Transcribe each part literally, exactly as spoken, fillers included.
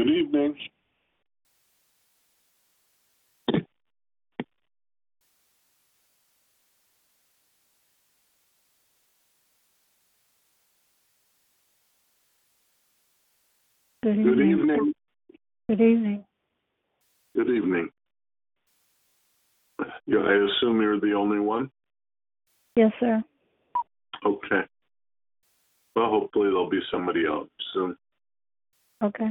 Good evening. Good Good evening. evening. Good evening. Good evening. Yeah, I assume you're the only one? Yes, sir. Okay. Well, hopefully there'll be somebody else soon. Okay.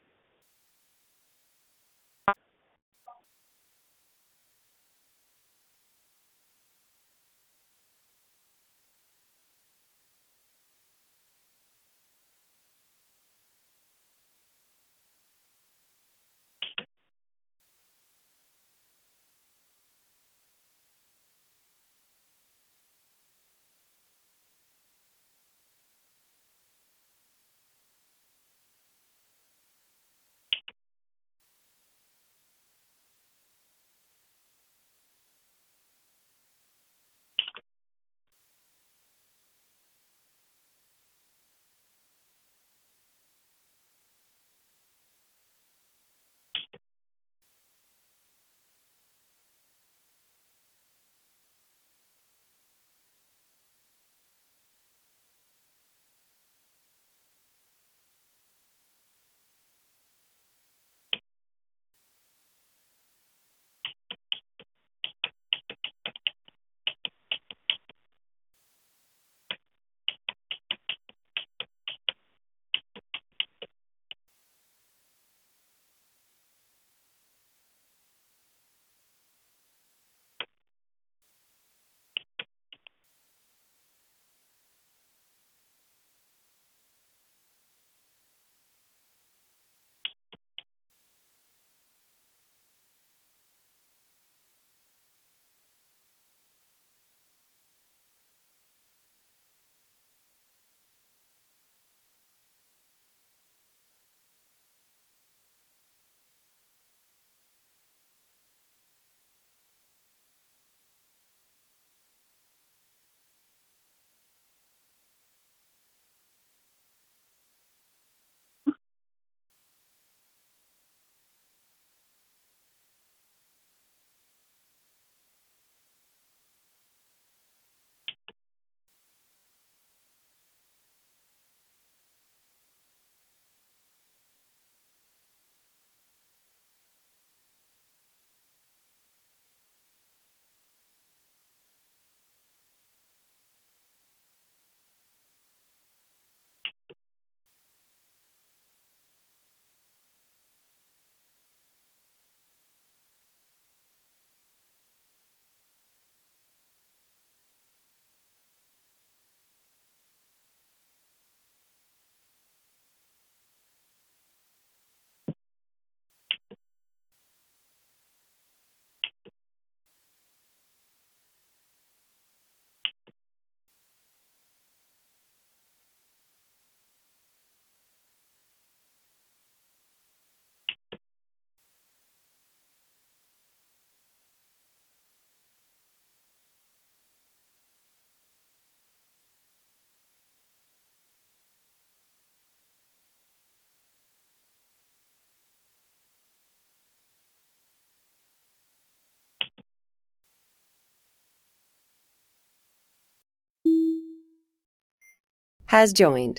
Has joined.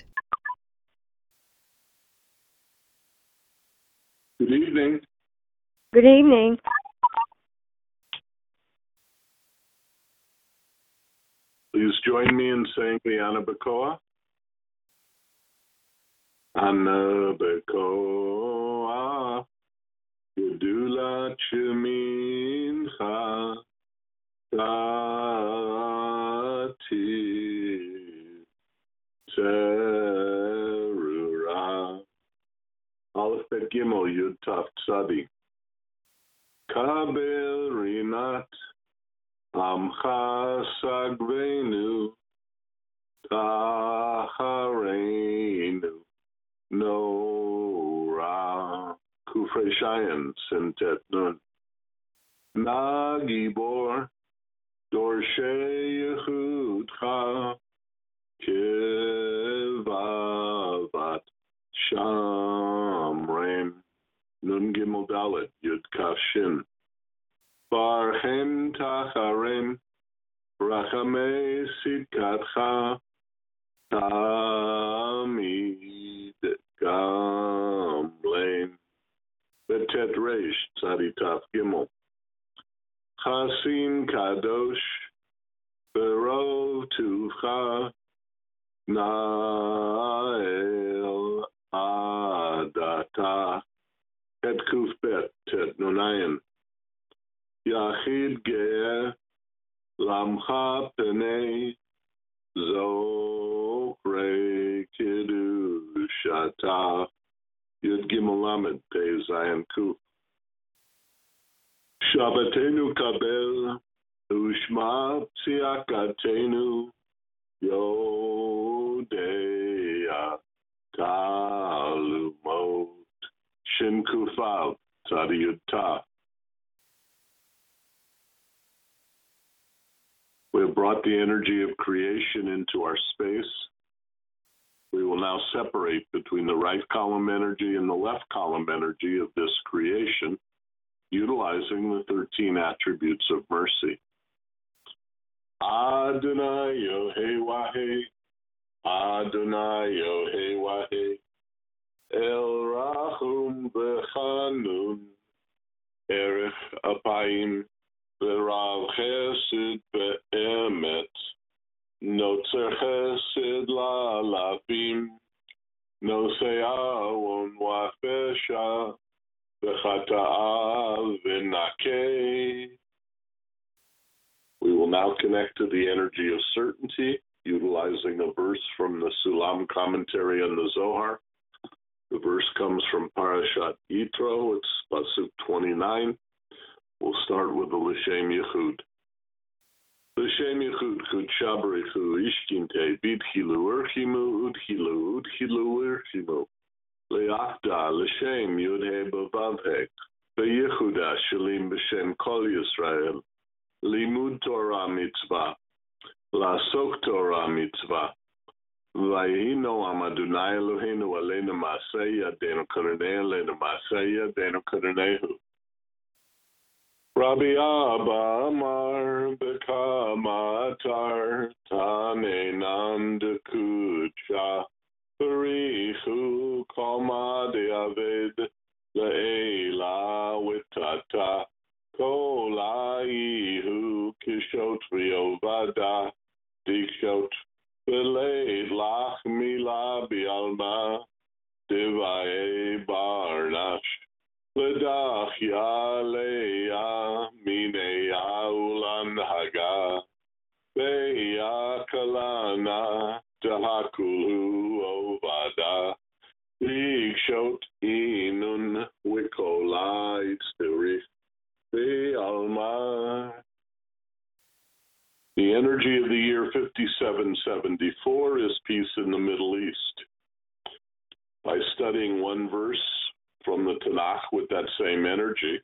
Good evening. Good evening. Please join me in saying the Anabacoa. Anabacoa. Gedula Chimincha. Tati. Terura. Aleph Bet Gimel Yud Taf Tzadi. Kabel Rinat. Amcha Sagvenu. Tahareinu. Nora. Kufre Shayan Sintet Nun. Nagibor. Dorshe Yehudcha. Kivavat Shamrem. Nun Gimel Dalet, Yud Kaf Shin. Barchem Tacharem, Rachamei Sidkatcha, Tamid Gamlein. Betet Reish, Tzaditaf Gimel. Chasim Kadosh, Berov Tuvcha, Nael Adata. Et Kuf Bet, Tet Nunayan. Yachid Ge'eh, Lamcha Penei, Zokre Kiddushata. Yud Gimel Lamed, Pei Zayin Kuf. Shabbatenu Kabel, Ushma Tsiakatenu, Yodea Talumot, Shin Kufav, Tzadi Yud Ta. We have brought the energy of creation into our space. We will now separate between the right column energy and the left column energy of this creation, utilizing the thirteen attributes of mercy. Adonai Yohei Wahei, Adonai Yohei Wahei, El Rachum B'Chanun, Erech Apayim, V'Rav Chesed Be'emet, Notzer Chesed La'alafim, Nosei Awon Wafesha, V'Chata'ah V'Nakei. We will now connect to the energy of certainty, utilizing a verse from the Sulam commentary on the Zohar. The verse comes from Parashat Yitro. It's Pasuk twenty-nine. We'll start with the L'Shem Yichud. L'Shem Yichud Kudsha B'Richu Ishkinte B'Tchilu Urchimu Udchilu Udchilu Urchimu Le'achda L'Shem Yudhe B'Vavhek B'Yichuda Shalim B'Shem Kol Yisrael Limud Torah Mitzvah Lasok Torah Mitzvah Vayino Amadunai Eloheinu Aleinu Masei Yadenu Karanei Aleinu Masei Yadenu Karanehu. Rabbi Abba Amar Bekamatar Tane Nanda Kucha Barichu Koma De Aved Le'ela Witata Kolaihu Kishot Riovada Dikshot Beleid Lach Mila Bialma Devae Barnash Ledach Yaleya Mineya Ulan Haga Beya Kalana Dahakulu Ovada Dikshot Inun Wikola Itzterich Be'alma. The energy of the year fifty-seven seventy-four is peace in the Middle East. By studying one verse from the Tanakh with that same energy,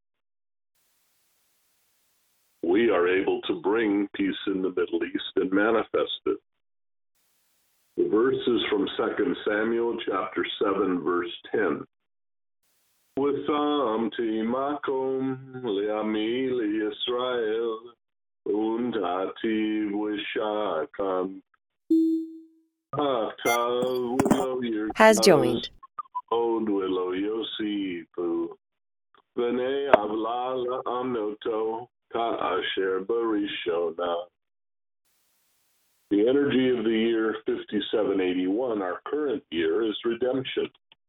we are able to bring peace in the Middle East and manifest it. The verse is from Second Samuel chapter seven, verse ten. Withamti makom le'ami le'Yisrael Undati Wishakam Has joined. Od Willow Yosifu Bene Avlala Amnoto Ka Asher Barishona. The energy of the year fifty-seven eighty-one, our current year, is redemption.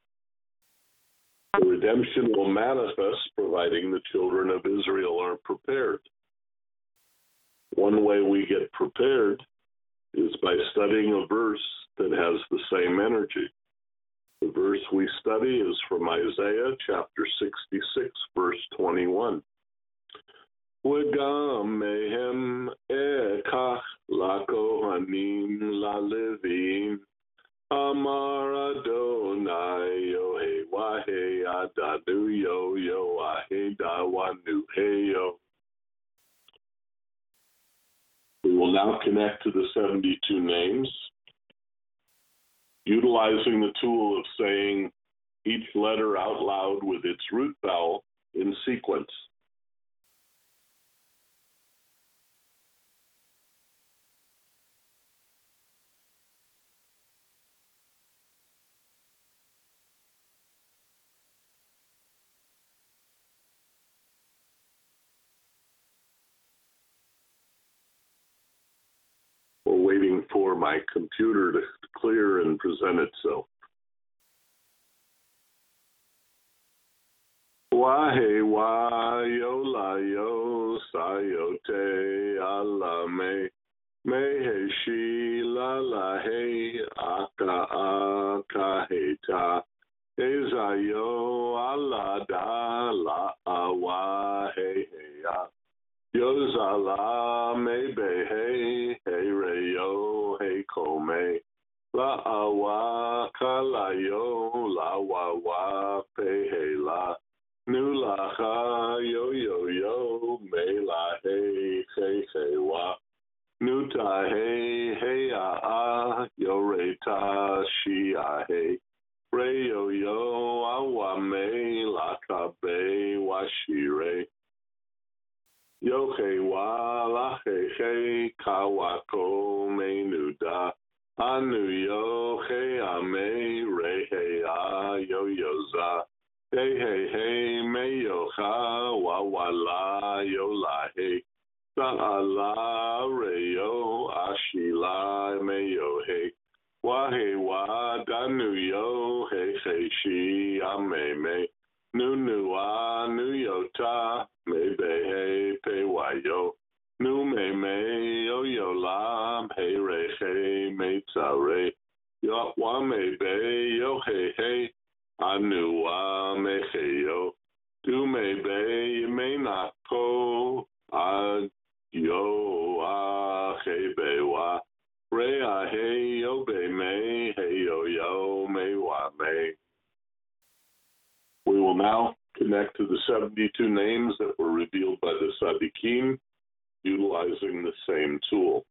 The redemption will manifest providing the children of Israel are prepared. One way we get prepared is by studying a verse that has the same energy. The verse we study is from Isaiah chapter sixty-six, verse twenty-one. V'gam mehem ekach lakohanim lalevim Amar Adonai Yohei Wahei Adanu Yo Yo Ahei Dawanu Heyo. We will now connect to the seventy-two names, utilizing the tool of saying each letter out loud with its root vowel in sequence. We're waiting for my computer to clear and present itself. Wahe wa yo la yo sayote ala me me he shi la la he aka aka he ta he zayo ala da la awa he he ya yo zala me be he he re yo he ko me la awa ka la yo la wa wa pe he la Nu la ha yo yo yo me la hey hey hey wa nu ta hey hey ah ah yo re ta shi ah hey re yo yo ah wa me la ka be wa shi re yo hey wa la hey hey ka wa ko me nu da anu yo hey ah me re hey ah yo yo za Hey, hey, hey, me yo ha, wa wa la, yo la, hey. Sa la, re yo, ashi la, me yo, hey. Wa hey, wa, da nu yo, hey, hey, shi, a me, me. Nu nu a, nu yo ta, me be, hey, pe wa yo. Nu me me, yo yo la, hey, re, hey, me ta re. Yo wa me be, yo, hey, hey. Anu wa me yo, do me be me na ko a yo a he be wa re a he yo be me hey yo yo me wa me. We will now connect to the seventy-two names that were revealed by the Sadiqim utilizing the same tool.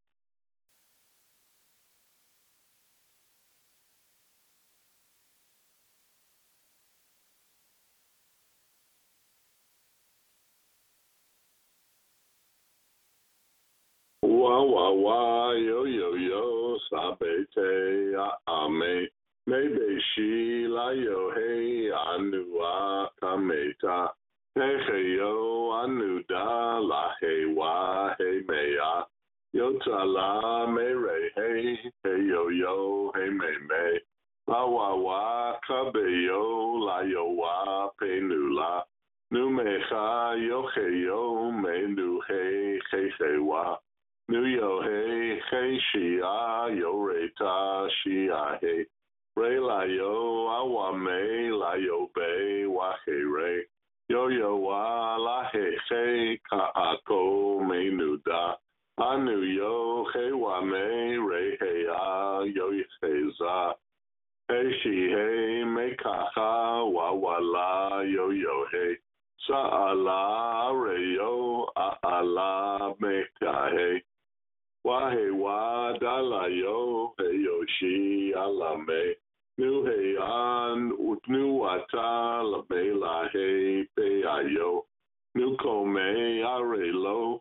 Wa wa wa yo yo yo sabe te a ame maybe she la yo hey anu a kameta hey hey yo anu da la hey wa hey me a yo ta la me re hey hey yo yo hey me me la wa wa kabe yo la yo wa pe nu la nu me ha yo hey yo me nu hey hey hey wa Nu yo hey hey shi ah yo re ta shi ah hey re la yo awa me la yo be wa hey re yo yo wa la hey hey ka ako me nu da anu yo hey wa me re hey ah yo hey za hey shi hey me ka ha wa wa la yo yo hey sa la re yo a la me ka hey Wa he wa da la yo he yo shi ala me nu he an nu wa ta la me la he pe a yo nu ko me a re lo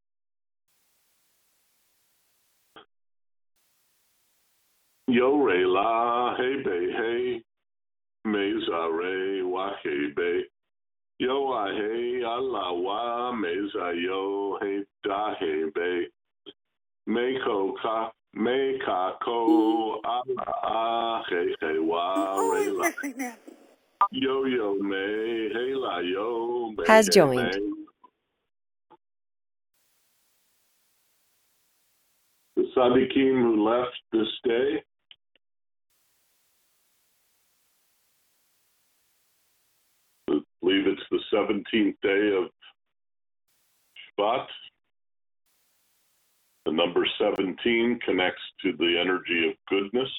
yo re la he be he me za re wa he be yo a he ala wa me za yo he da he be me ko ka me ka ko a a he he wa re la yo yo me he la yo me Has he joined. me. The Sadiqim who left this day, I believe it's the seventeenth day of Shvat. The number seventeen connects to the energy of goodness.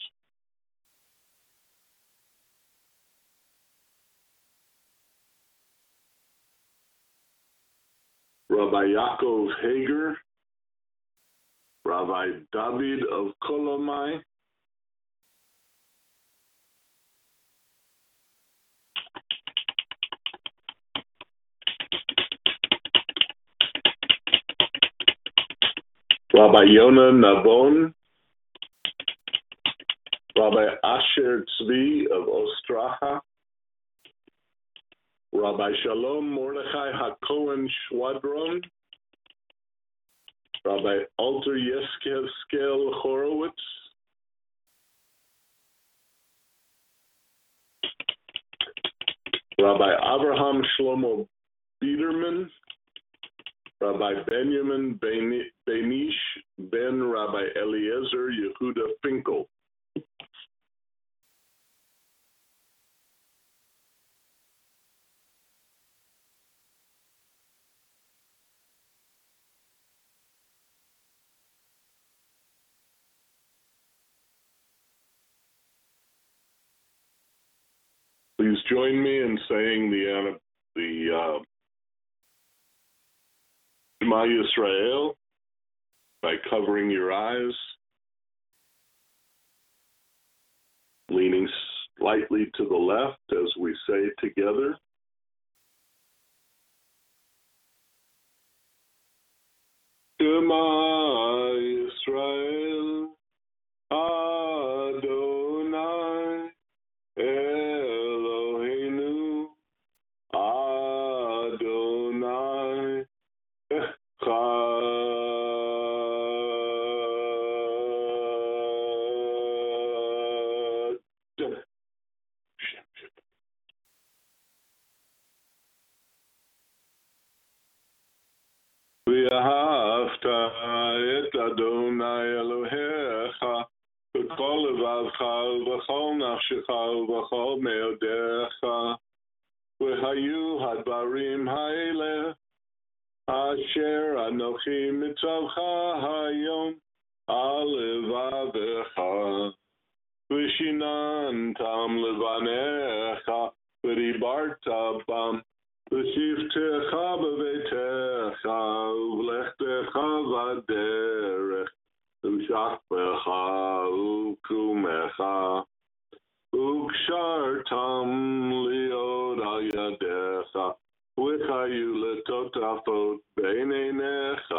Rabbi Yaakov Hager, Rabbi David of Kolomai, Rabbi Yonah Navon, Rabbi Asher Tzvi of Ostraha, Rabbi Shalom Mordechai HaKohen Shwadron, Rabbi Alter Yeskevskel Horowitz, Rabbi Abraham Shlomo Biederman, Rabbi Benjamin Benish ben Rabbi Eliezer Yehuda Finkel. Please join me in saying the the uh, Shema Yisrael by covering your eyes, leaning slightly to the left as we say together. Shema Yisrael, Adonai, Eloheinu, Adonai, Echad. ואהבת את אדוני אלוהיך בכל לבבך ובכל נפשך ובכל מאודיך, והיו הדברים האלה אשר אנוכי מצווך היום על לבבך, ושיננתם לבניך ודיברת בם, ושבתך בביתך ולכתך בדרך, ומשכבך וקומך, וקשרתם להיות על ידיך, וחיו לטוטפות בין עיניך,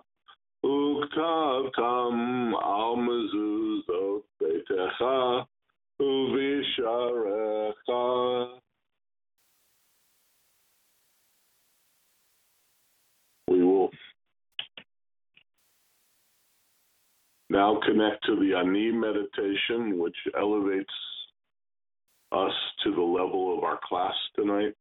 וכתבתם על מזוזות ביתך ובשעריך. We will now connect to the Ani meditation, which elevates us to the level of our class tonight.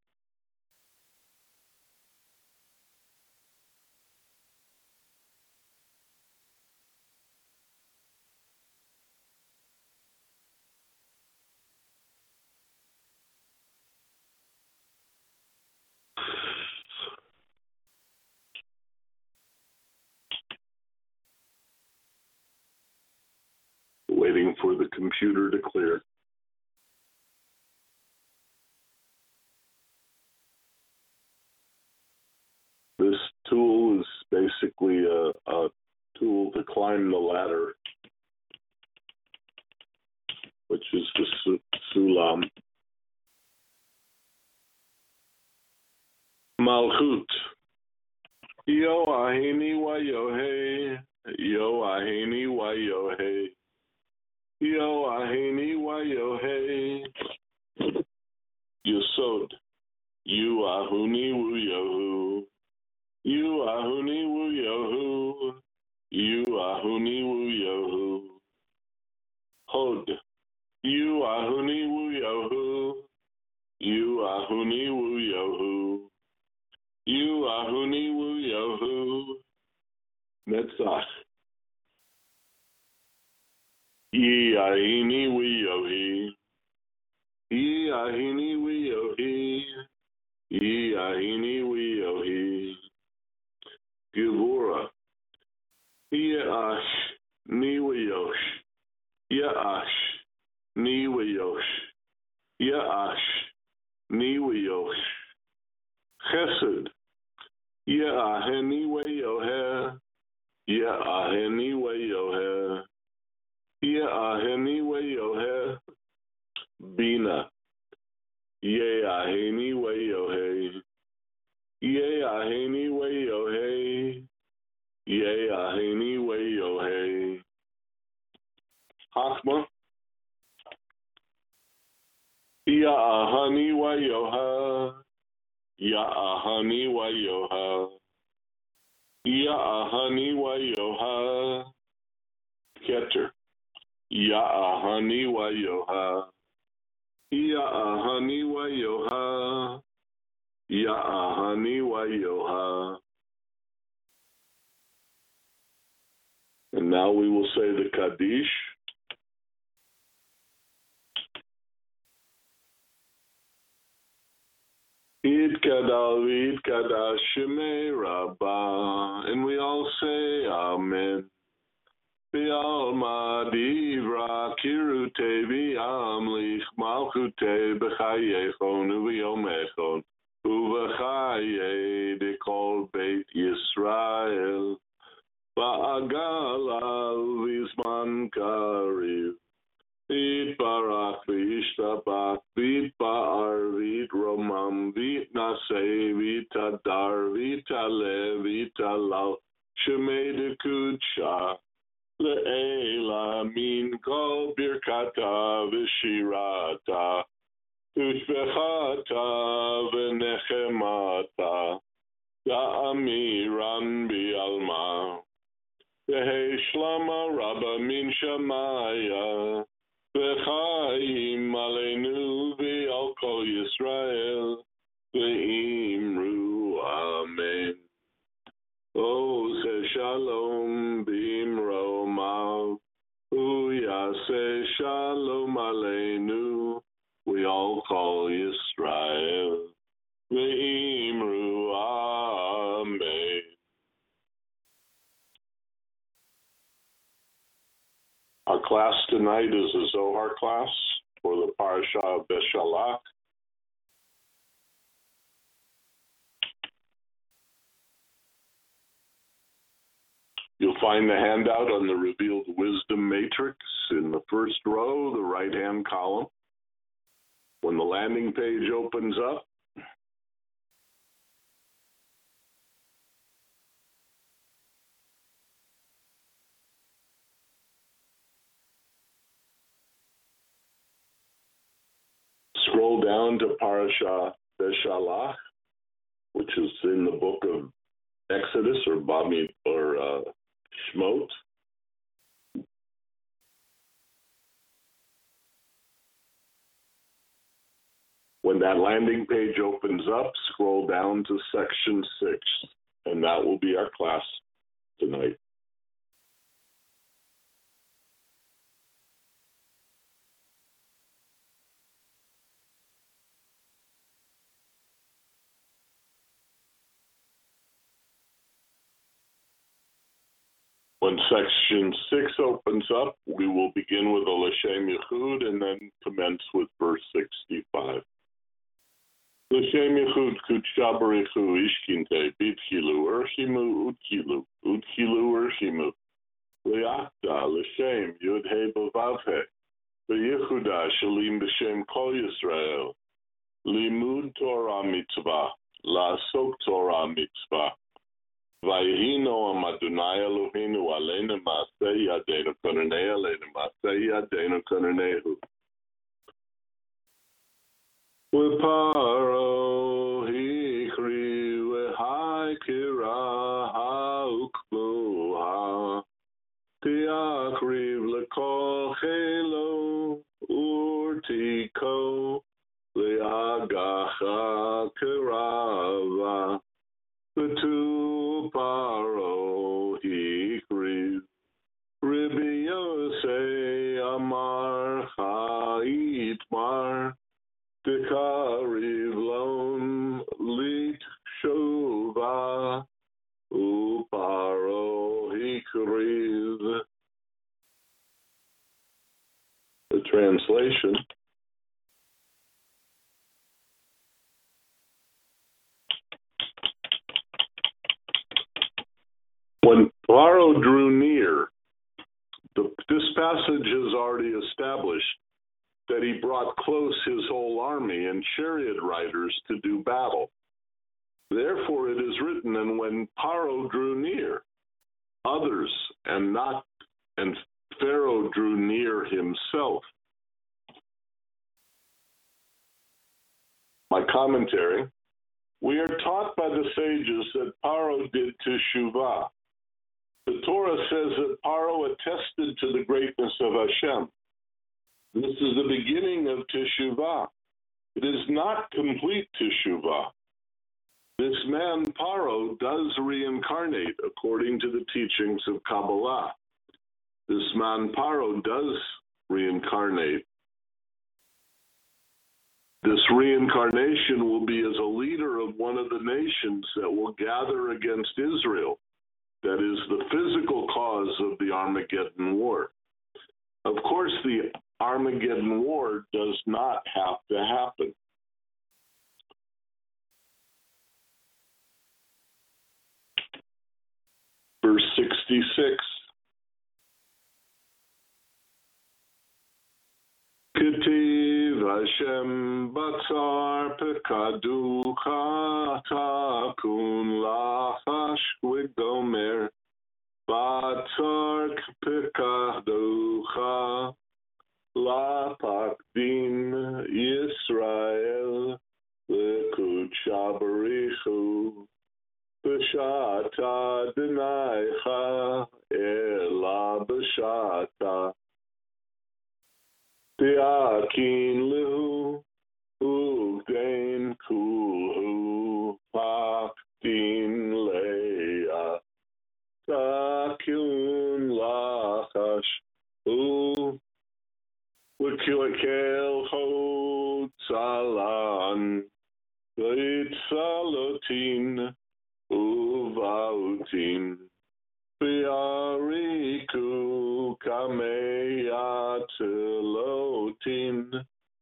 Waiting for the computer to clear. This tool is basically a, a tool to climb the ladder, which is the su- Sulam. Malchut. Yo ahini wa yohe. Yo ahini wa yohe. Yo ahini wa yohe. Yesod. You ahuni wu yohu. You ahuni wu yohu. You ahuni wu yohu. Hod. You ahuni wu yohu. You ahuni wu yohu. You ahuni wu yohu. Netzach. Ye ahini wu yohi. Ye ahini wu yohi. Ye ahini wu yohi. Gevura. Ye'ash ni wu yosh. Ye'ash ni wu yosh. Ye'ash ni wu yosh. Chesed. Ye'aheni wu yohe. Ye'aheni wu yohe. Ye'aheni wu yohe. Bina. Ye'aheni wu yohe. Ye'aheni wu yohe. Ye'aheni wu Chachma. Ya'ahani wa yoha. Ya'ahani wa yoha. Ya'ahani wa yoha. Keter. Ya'ahani wa yoha. Ya'ahani wa yoha. Ya'ahani wa yoha. And now we will say the Kaddish. Yitkadal v'yitkadash shemei Rabbah. And we all say Amen. V'alma divra kirute v'amlich malchute b'chayechon u'v'yomechon u'v'chaye dekol beit Yisrael v'agalal v'zman kariv v'yitbarach v'yishtabach v'yitba'ar v'yitromam v'yitnaseh v'yitadar v'yitaleh v'yitalal shemei dekudsha Le'ela min kol birkata v'shirata ushbechata v'nechemata ya'amiran bi'alma v'hei shlama rabba min shamaya v'chaim aleinu v'al kol Yisrael v'imru amen. Ose shalom b'imromav, uyase shalom aleinu. We all call Yisrael, v'imru amen. Our class tonight is a Zohar class for the Parasha of Beshalach. You'll find the handout on the Revealed Wisdom Matrix in the first row, the right-hand column. When the landing page opens up, scroll down to Parasha Beshalach, which is in the book of Exodus or Bami or uh, Shmot. When that landing page opens up, scroll down to section six, and that will be our class tonight. When section six opens up, we will begin with a L'Shem Yichud and then commence with verse sixty-five. L'Shem Yichud Kudsha Barichu Ishkinte Bitchilu Urshimu Utkilu Utkilu Urshimu Liachta L'Shem Yud He Bavav He V'Yichuda Shalim B'Shem Kol Yisrael Limud Torah Mitzvah La'asok Torah Mitzvah Vayihino Amadunai Eloheinu Aleinu Maaseh Yadeinu Kononei Aleinu Maaseh Yadeinu Kononehu V'paro Hichri V'haikira Ha'ukmuha Tiachriv L'kol Chelo Urtiko L'agacha Kirava V'tu paro hikriv Ribi Yosei Amar Ha'itmar Dekariv Lom Lit Shova Uparo hikriv. The translation. When Paro drew near, the, this passage has already established that he brought close his whole army and chariot riders to do battle. Therefore it is written, and when Paro drew near, others and not and Pharaoh drew near himself. My commentary. We are taught by the sages that Paro did teshuvah. The Torah says that Paro attested to the greatness of Hashem. This is the beginning of teshuvah. It is not complete teshuvah. This man, Paro, does reincarnate according to the teachings of Kabbalah. This man, Paro, does reincarnate. This reincarnation will be as a leader of one of the nations that will gather against Israel. That is the physical cause of the Armageddon War. Of course, the Armageddon War does not have to happen. Verse sixty-six. Ketiv Hashem batzar pekaducha takun lachash v'gomer batzar pekaducha lapakdim Yisrael l'kudsha barichu b'shata denaicha ela b'shata Tiakin lihu ugdain kulhu paktin leia takun lachash u Wikikel ho tzalan Leitzalotin uvautin Biariku kameyatelotin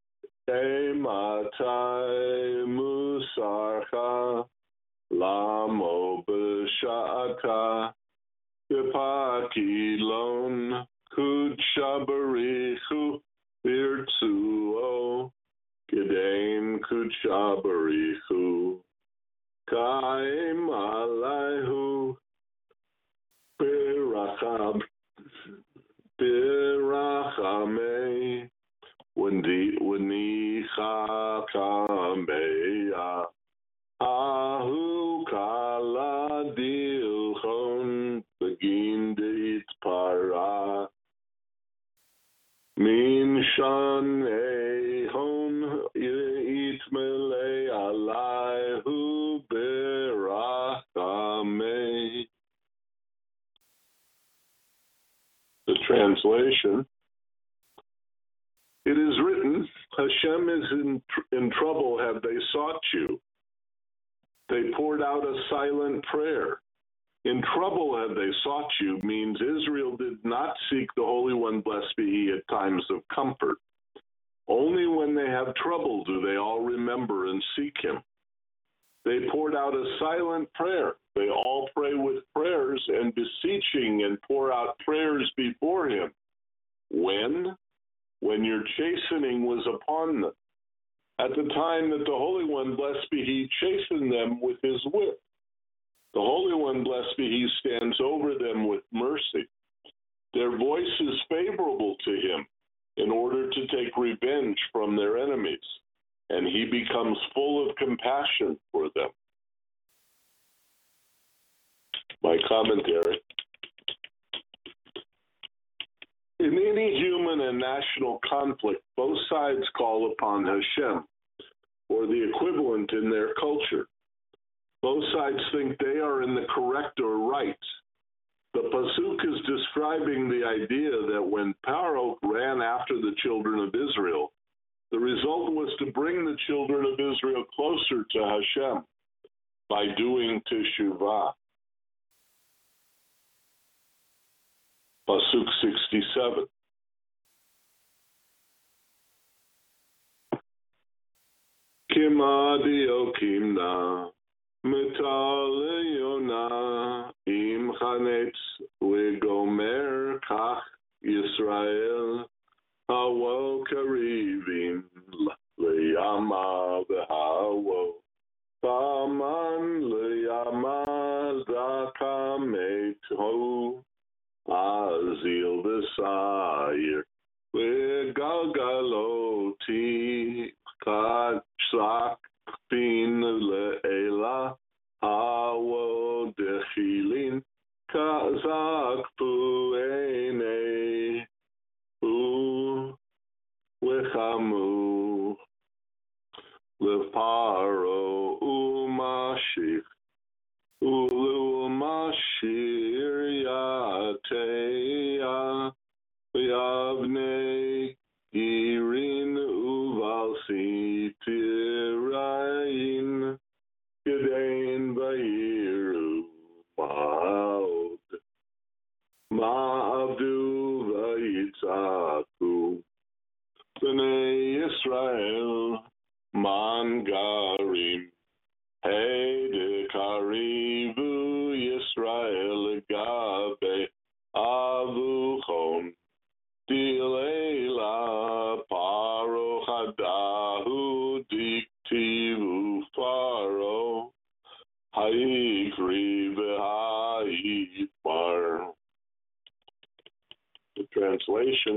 Ematai musarcha Lamo b'sha'ata B'pakilon kudshabarichu Birtzuo Gedain kudshabarichu Kaim alayhu Biracham Birachame Wanicha Kameya Ahu Kala Dilchon Begin Deit Para Min Shan Ehon Itmele Alayhu Birachame. The translation. It is written, Hashem is in, in trouble, have they sought you. They poured out a silent prayer. In trouble have they sought you means Israel did not seek the Holy One, blessed be He, at times of comfort. Only when they have trouble do they all remember and seek Him. They poured out a silent prayer. They all pray with prayers and beseeching and pour out prayers before Him. When? When your chastening was upon them. At the time that the Holy One, blessed be He, chastened them with His whip. The Holy One, blessed be He, stands over them with mercy. Their voice is favorable to Him in order to take revenge from their enemies, and He becomes full of compassion for them. My commentary. In any human and national conflict, both sides call upon Hashem, or the equivalent in their culture. Both sides think they are in the correct or right. The Pasuk is describing the idea that when Paro ran after the children of Israel, the result was to bring the children of Israel closer to Hashem by doing teshuvah. Pasuk sixty-seven. Kimadio kimna metaleyona im chanetz legomer kach Yisrael hawo karivim leyama v'hawo paman leyama zakameto Azil v'sayir v'galgaloti kachak fin le'ela hawo dechilin kazak pu'enei u v'chamu leparo umashich ulu mashir yateya yavne irin uvalsi tirain gedein vayiru ma'od ma'avdu vayitzaku b'nei Yisrael mangarim hey de karivu Yisrael gabe avuchon dileila paro hadahu diktivu faro haikri v'haikbar. The translation.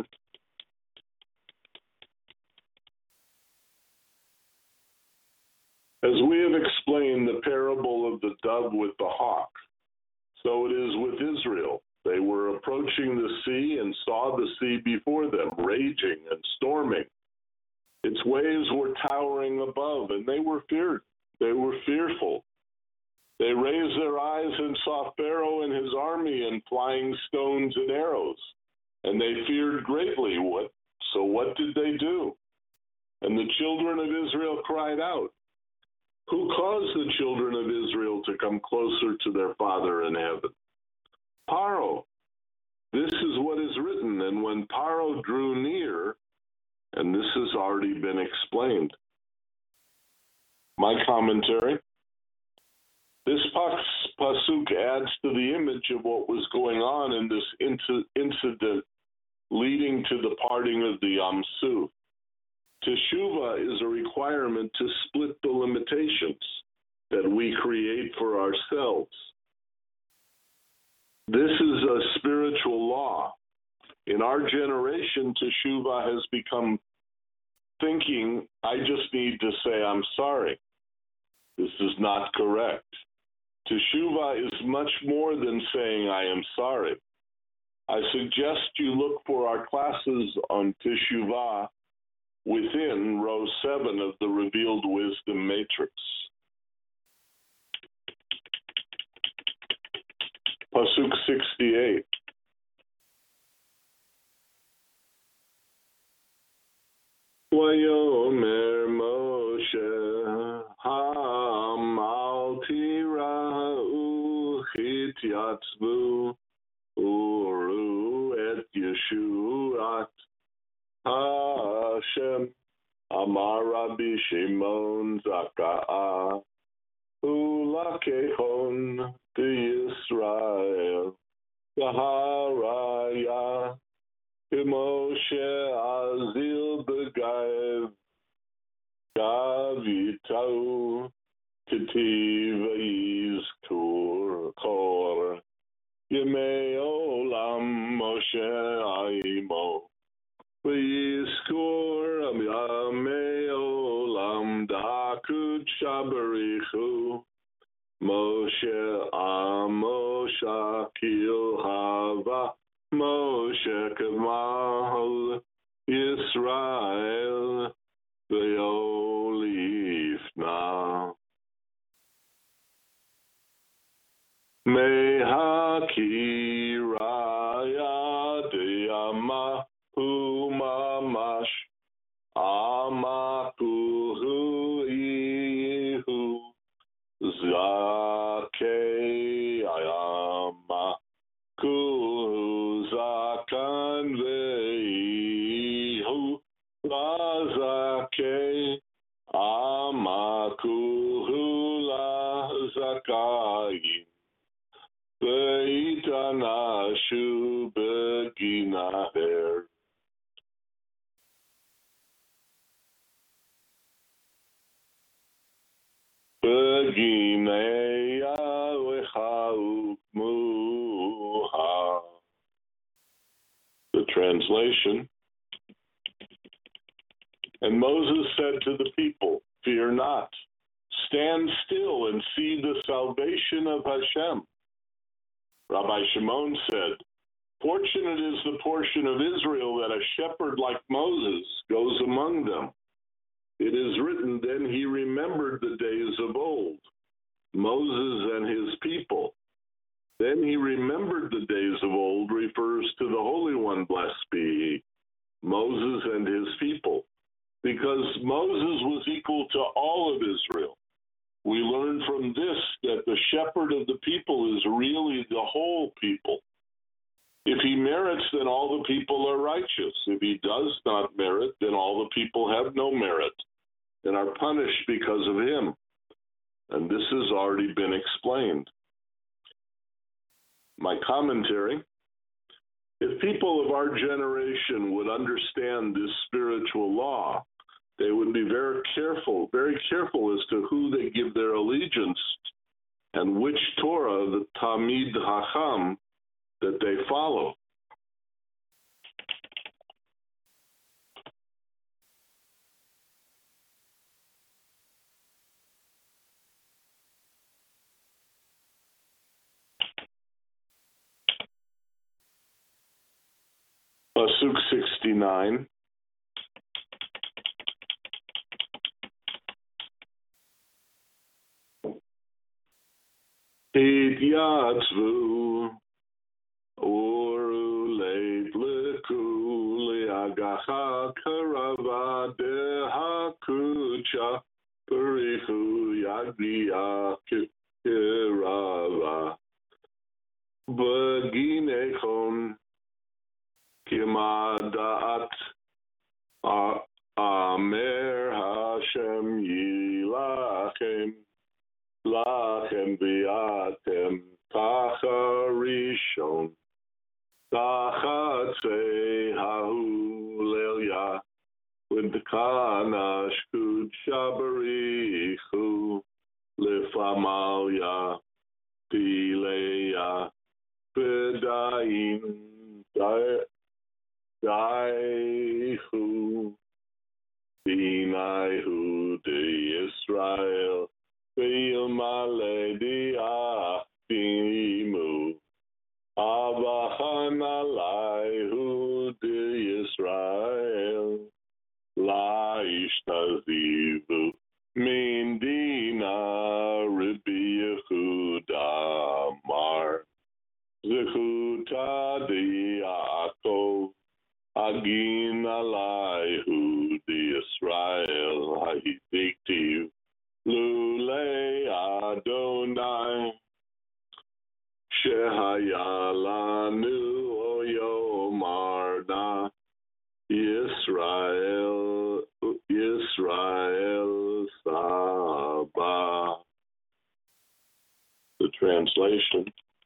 As we have explained the parable of the dove with the hawk, so it is with Israel. They were approaching the sea and saw the sea before them, raging and storming. Its waves were towering above, and they were feared. They were fearful. They raised their eyes and saw Pharaoh and his army and flying stones and arrows, and they feared greatly. What? So what did they do? And the children of Israel cried out. Who caused the children of Israel to come closer to their Father in heaven? Paro. This is what is written. And when Paro drew near, and this has already been explained. My commentary. This pasuk adds to the image of what was going on in this incident leading to the parting of the Yam Suf. Teshuvah is a requirement to split the limitations that we create for ourselves. This is a spiritual law. In our generation, Teshuvah has become thinking, I just need to say I'm sorry. This is not correct. Teshuvah is much more than saying I am sorry. I suggest you look for our classes on Teshuvah within row seven of the Revealed Wisdom Matrix. Pasuk sixty-eight. Vayomer Moshe Hamal Tira'u Chityatzvu Uru et Yeshuat Hashem Amar Rabbi Shimon Zaka'a Ulakehon Yisrael Zaharaya Moshe Azil Begaev Gavitau Ketiv Yizkur Kor Yemei Olam Moshe Aimo V'yizkur Yamei Olam Dakud Shabarichu Moshe Amo Shakil Hava Moshe Kamal Yisrael Ve'olifna Mehakiraya Deyamahu Mamash Amakuhu Ihu Zakei Ayama Kuhu Zakan Veihu Lazakei Amakuhu Lazakai Veitanashu Beginaher. Begineya Wechaukmuha Translation. And Moses said to the people, "Fear not. Stand still and see the salvation of Hashem." Rabbi Shimon said, "Fortunate is the portion of Israel that a shepherd like Moses goes among them. It is written, then he remembered the days of old, Moses and his people. Then he remembered the days of old refers to the Holy One, blessed be he, Moses and his people, because Moses was equal to all of Israel. We learn from this that the shepherd of the people is really the whole people. If he merits, then all the people are righteous. If he does not merit, then all the people have no merit and are punished because of him." And this has already been explained. My commentary: if people of our generation would understand this spiritual law, they would be very careful, very careful as to who they give their allegiance and which Torah, the Talmid Hacham, that they follow. Pasuk sixty-nine. Hityatzvu Oru leivleku leagacha karava dehakucha perichu yagdiya kirava beginechon kimadat amer Hashem yilachem lachem v'yatem tacharishon tachatze ha'ulelya v'dkanash kudshabarichu lefamalya tileya v'dayin daihu dinaihu de Yisrael v'yilmale di'afimu avachanalaihu de Yisrael la ishtazivu min dina Rabbi Yehuda Amar Zechuta di'akov agin alaihu de Yisrael ha'idiktiv Lule Adonai Shehayalanu Oyomarna Yisrael Yisrael Saba. The translation.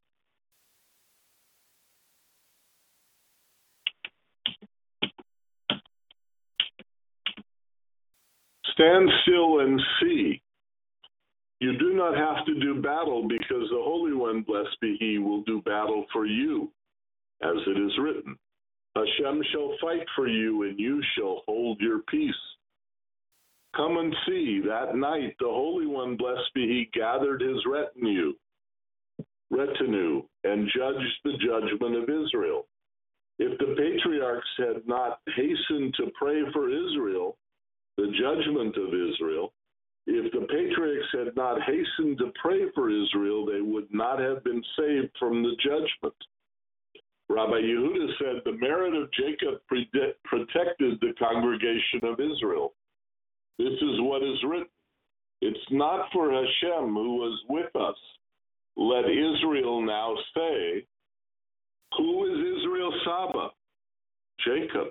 Stand still and see. You do not have to do battle because the Holy One, blessed be he, will do battle for you, as it is written. Hashem shall fight for you, and you shall hold your peace. Come and see. That night the Holy One, blessed be he, gathered his retinue, retinue and judged the judgment of Israel. If the patriarchs had not hastened to pray for Israel, the judgment of Israel, if the patriarchs had not hastened to pray for Israel, they would not have been saved from the judgment. Rabbi Yehuda said the merit of Jacob protected the congregation of Israel. This is what is written. It's not for Hashem who was with us. Let Israel now say, who is Israel Saba? Jacob.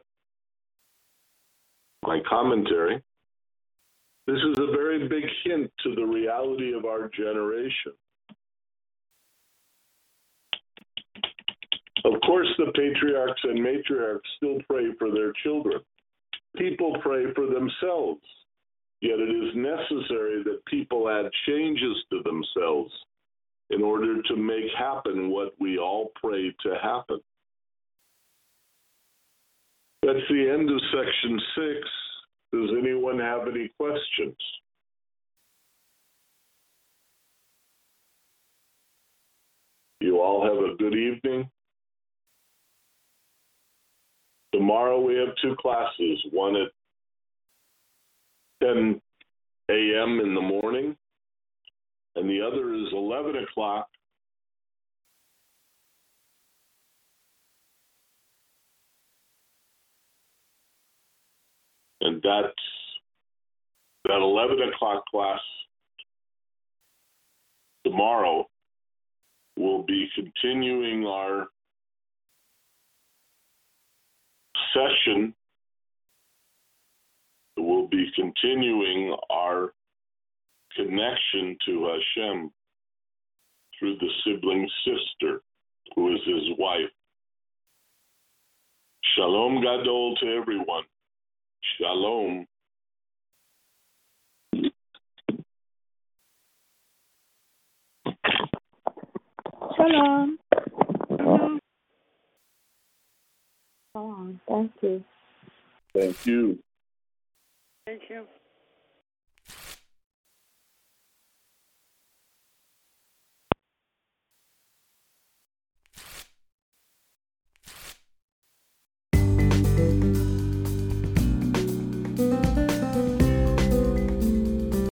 My commentary. This is a very big hint to the reality of our generation. Of course, the patriarchs and matriarchs still pray for their children. People pray for themselves, yet it is necessary that people add changes to themselves in order to make happen what we all pray to happen. That's the end of section six. Does anyone have any questions? You all have a good evening. Tomorrow we have two classes, one at ten a.m. in the morning, and the other is eleven o'clock. And that's that eleven o'clock class tomorrow will be continuing our session. We'll be continuing our connection to Hashem through the sibling sister, who is his wife. Shalom Gadol to everyone. Shalom. Shalom. Shalom. Shalom. Thank you. Thank you. Thank you.